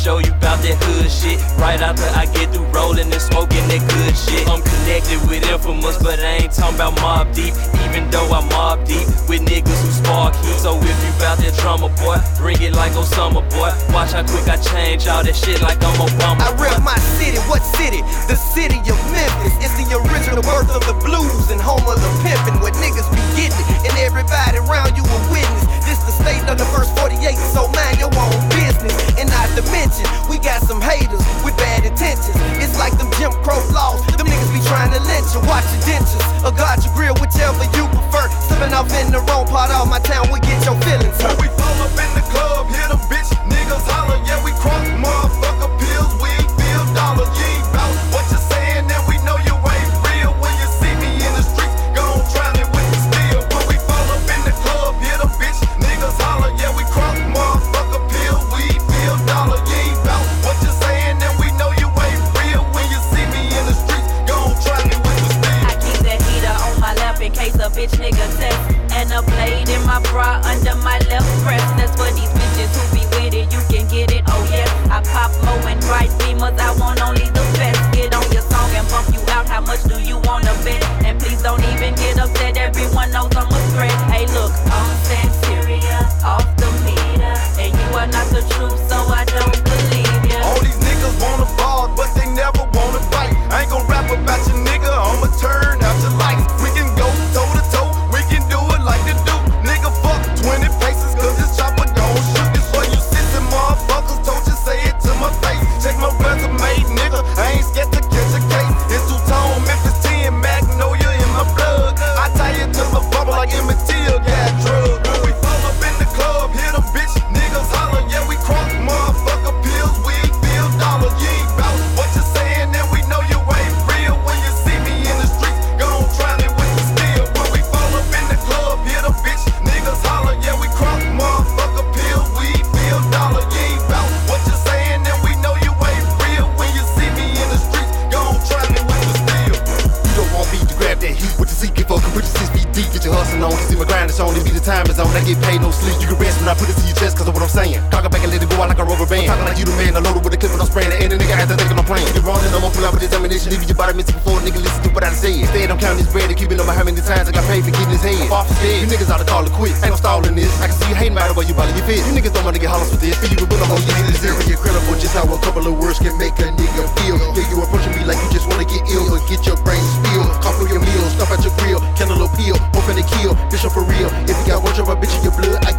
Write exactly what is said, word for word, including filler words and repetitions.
show you about that hood shit. Right after I get through rolling and smoking that good shit. I'm connected with Infamous, but I ain't talking about Mob Deep. Even though I'm Mob Deep with niggas who spark heat. So if you bout that drama, boy, bring it like Osama, boy. Watch how quick I change all that shit like I'm Obama. I rep my city, what city? The city of Memphis. It's the original birth of the blues and home of the pimpin'. Where niggas be getting it, and everybody around you a witness. This the state of the first forty-eight, so mind your own business. And not to mention, we got some haters with bad intentions. It's like them Jim Crow laws, them niggas be trying to lynch you. Watch your dentures, or guard your grill, whichever you prefer. Slipping off in the wrong part of my town, we get your feelings hurt. When we pull up in the club, hit them bitch niggas holler. Yeah, we crunk motherfucker pills, we ain't feel dollars. You ain't bout what you saying, and we know you ain't real. When you see me in the streets, gon' try me with the steel. When we pull up in the club, hit them bitch niggas holler. Yeah, we crunk motherfucker pills, we ain't feel dollars. You ain't bout what you saying, and we know you ain't real. When you see me in the streets, gon' try me with the steel. I keep that heater on my lap in case a bitch nigga test. And a blade in my bra under my left breast. That's for these bitches who be with it, you can get it, oh yeah. I pop mo and bright beamers, I want only the best. Get on your song and bump you out, how much do you wanna bet? And please don't even get upset, everyone knows I'm a threat. Hey look, I'm saying serious, off the meter. And you are not the truth, so I don't believe ya. All these niggas wanna ball, but they never wanna fight. I ain't gon' rap about your nigga, I'ma turn out your lights. We can go toe to toe, we can do it like the do. Nigga fuck twenty paces, cause this chopper gon' shoot. This for you sissy motherfuckers, don't you say it to my face. Check my resume, nigga, I ain't scared to catch a case. It's two-tone, Memphis ten, Magnolia in my blood. I tie it to my bubble like Emmett Till got drugs. When we pull up in the club, hit them bitch niggas holler. Yeah, we crunk motherfucker pills, we ain't feel dollars. You ain't bout what you saying, and we know you ain't real. When you see me in the streets, gon' try me with the steel. When we pull up in the club, hit them bitch niggas holler. Yeah, we crunk motherfucker pills, we ain't feel dollars. You ain't bout what you saying, and we know you ain't real. When you see me in the streets, gon' try me with the steel. You don't want me to grab that heat with the secret fucking put your six feet deep. Get your hustle on, see my grind is on, it be the time is on. I get paid no sleep. You can rest when I put it to your chest, cause of what I'm saying. Cock it back and let it go out like a rubber band. Talking like you the man, I loaded with a clip and I'm spraying it. And the nigga had to think I'm playing. Get wrong and I'm gonna pull out with determination. Leaving your body missing before a nigga listen to what I say. Instead, I'm counting this bread and keeping up how many times I got paid for getting his head off his head. You niggas ought to call it quits. Ain't no stalling this. I can see you hating about it while you ballin' your fist. You niggas don't wanna get hollers with this. For you to put them on your niggas very incredible. Just how a couple of words can make a nigga feel. Yeah, you approaching me like you just wanna get ill, but get your brain spilled. Cough for your meals, stuff at your grill, candle appeal, open to kill, bitch up for real. If you got one drop a bitch in your blood, I